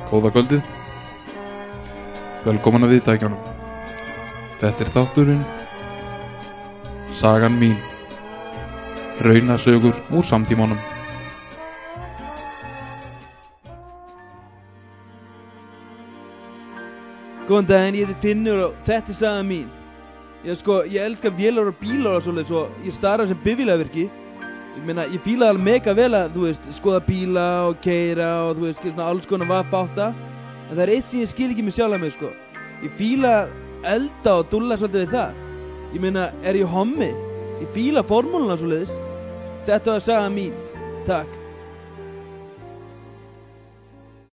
Góða kvöldið. Velkomin að viðtækjanum. Þetta er þátturinn Sagan mín. Raunasögur úr samtímanum. Góðan daginn, ég heiti Finnur og þetta er sagan mín. Ég elska vélar og bílar og svoleiðis og ég starfa sem bifvélavirki. Ég fíla alveg mega vel að, skoða bíla og keyra og, svona alls konar vaffátta. En það er eitt sem ég skil ekki með sjálf mig, Ég fíla elda og dúlla svolítið við það. Er ég hommi? Ég fíla formúluna svoleiðis. Þetta var sagan mín. Takk.